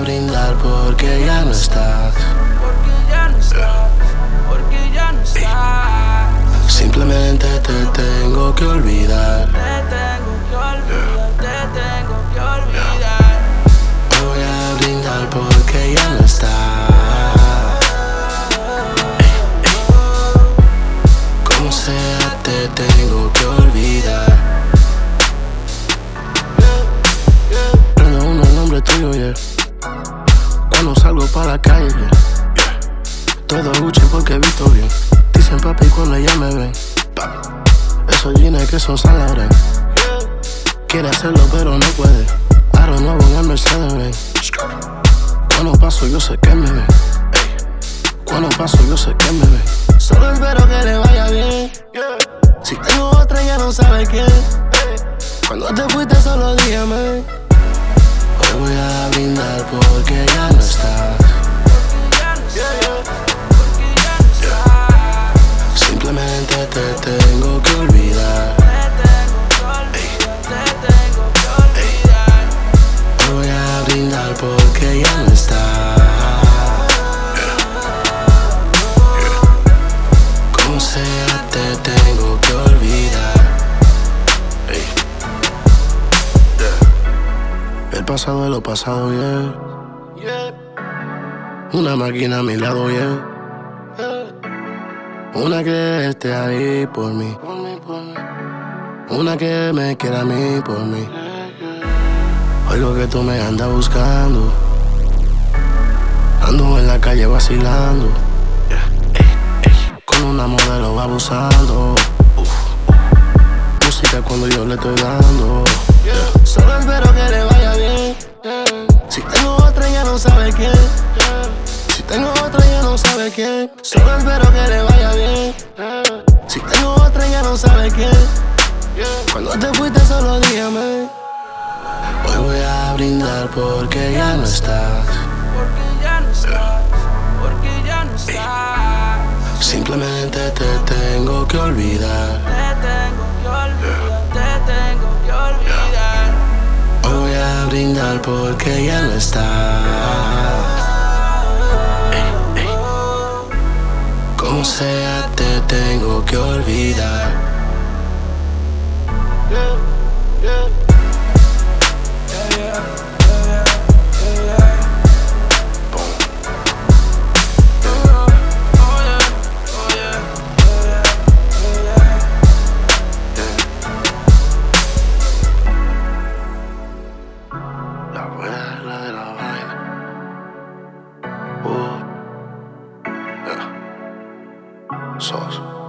brindar porque ya no estás. Porque ya no estás, porque ya no estás. Simplemente te tengo que olvidar. Te tengo que olvidar, te tengo que olvidar. Voy a brindar porque ya no estás. Como sea te tengo que olvidar. Prendo uno el nombre tuyo, yeah. Cuando salgo para la calle, yeah. Todo Gucci porque he visto bien. Dicen papi cuando ella me ven. Esos jeans que son Saint Laurent. Quiere hacerlo pero no puede. Aro nuevo en el Mercedes-Benz. Cuando paso yo sé que me ve. Cuando paso yo sé que me ve. Solo espero que le vaya bien. Si tengo otra ya no sabe quién. Cuando te fuiste solo dígame. Hoy voy a brindar porque ya no estás. Porque ya no estás, porque ya no estás. Simplemente te tengo que olvidar. Te tengo que olvidar, te tengo que olvidar. Hoy voy a brindar porque ya no estás. Como sea te tengo que olvidar. El pasado es lo pasado, yeah. Una máquina a mi lado, yeah. Una que esté ahí por mí. Una que me quiera a mí por mí. Oigo que tú me andas buscando. Ando en la calle vacilando. Con una modelo va abusando. Música cuando yo le estoy dando. Solo espero que le vaya bien. Si tengo otra ya no sabe quién. Si tengo otra ya no sabe quién. Solo espero que le vaya bien. Si tengo otra ya no sabe quién. Cuando te fuiste solo dígame. Hoy voy a brindar porque ya no estás. Porque ya no estás, porque ya no estás. Simplemente te tengo que olvidar. Te tengo que olvidar, te tengo que olvidar. Hoy voy a brindar porque ya no estás. Como sea te tengo que olvidar. La abuela de la vaina. Yeah. Sos.